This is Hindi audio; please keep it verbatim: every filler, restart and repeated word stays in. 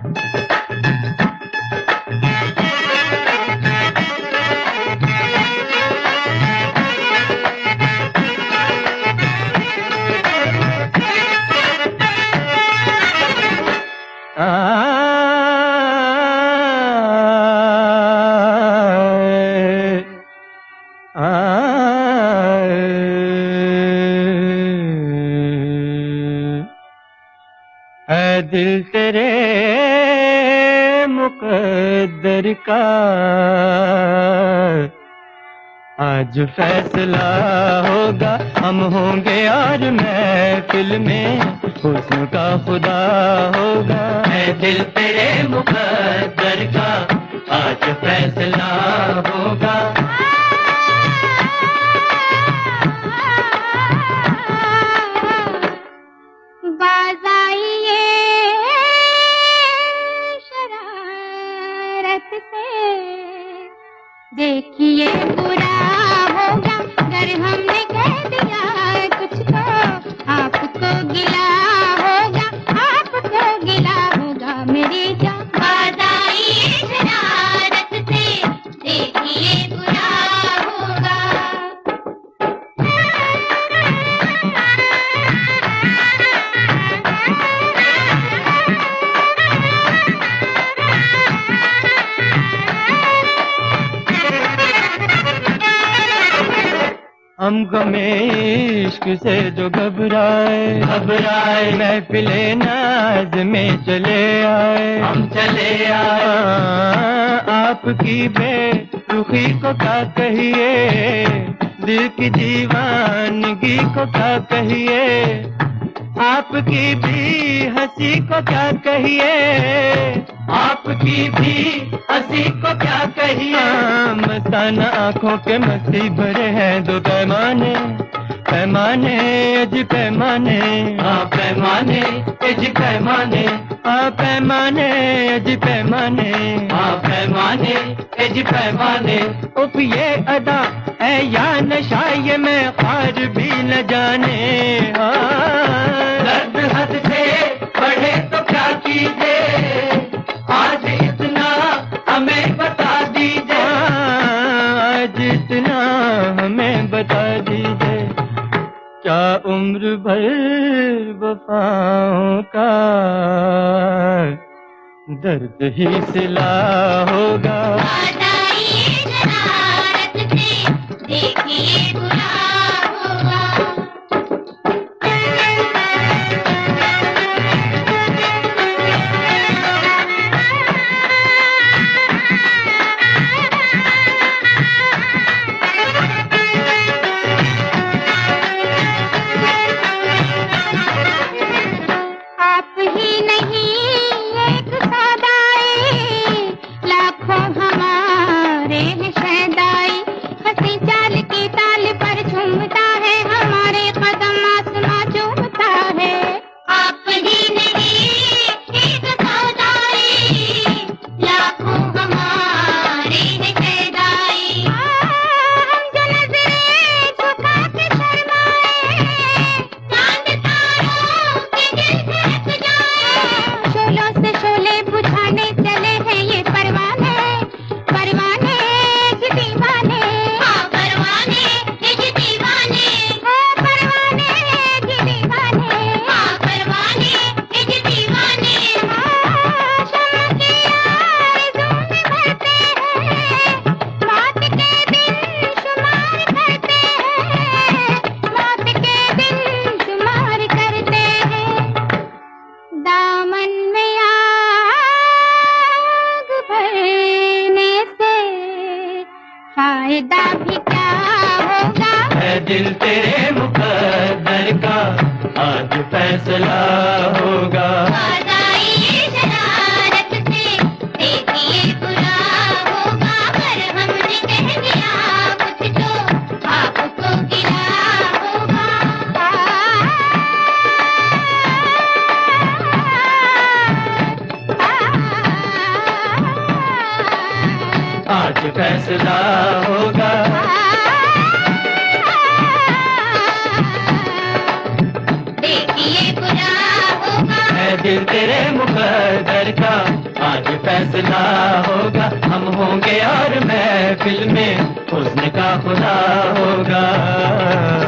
है दिल तेरे मुकद्दर का, आज फैसला होगा, हम होंगे और महफिल में हुस्न का खुदा होगा। है दिल तेरे मुकद्दर का, आज फैसला होगा। देखिए बुरा होगा अगर हमने कह दिया कुछ तो आपको गिला होगा, आपको गिला होगा मेरी जान। बाज आइए शरारत से, देखिए बुरा होगा। हम गमे इश्क से जो घबराए घबराए महफिले नाज में चले आए, हम चले आए। आपकी बेरुखी को क्या कहिए, दिल की दीवानगी को क्या कहिए, आपकी भी हंसी को क्या कहिए, आपकी भी हंसी को क्या कहिए। मस्ताना आंखों के मस्ती भरे हैं दो पैमाने, पैमाने अज पैमाने, हाँ पैमाने अज पैमाने, हाँ पैमाने अज पैमाने, हाँ पैमाने अज पैमाने। उफ ये अदा है या नशा ये मैं ख्वार भी न जाने। दर्द हद से बढ़े तो क्या कीजिए, आज इतना हमें बता दीजिए, आज इतना हमें बता दीजिए। क्या उम्र भर वफाओं का दर्द ही सिला होगा। देखिए बुरा होगा। आप ही नहीं एक सदाई, लाखों हमारे शहदाई, हंसी चाल की ताल पर झूमता है, हमारे कदम आसमां चूमता है। आप ही नहीं एक सौदाई, लाखों हमारे शहदाई, हम जो नजरें झुका के शर्माए, चांद तारों के दिल धड़क जाए। शोलों से शोले बुझाने चले हैं ये परवाने, परवाने इस दीवाने, हाँ परवाने इस दीवाने, हाँ परवाने इस दीवाने, हाँ परवाने इस दीवाने। हाँ शम्म की आरज़ू में भरते हैं, मौत के दिन शुमार करते हैं, मौत के दिन शुमार करते हैं। दामन में आग भरने से फायदा भी क्या होगा। है दिल तेरे मुकद्दर का, आज फैसला होगा। बाज आइए शरारत से, देखिए बुरा होगा अगर हमने कह दिया कुछ तो आपको गिला होगा। आज फैसला होगा। देखिए बुरा होगा। है दिल तेरे मुकद्दर का, फैसला होगा, हम होंगे और महफिल में हुस्न का खुदा होगा।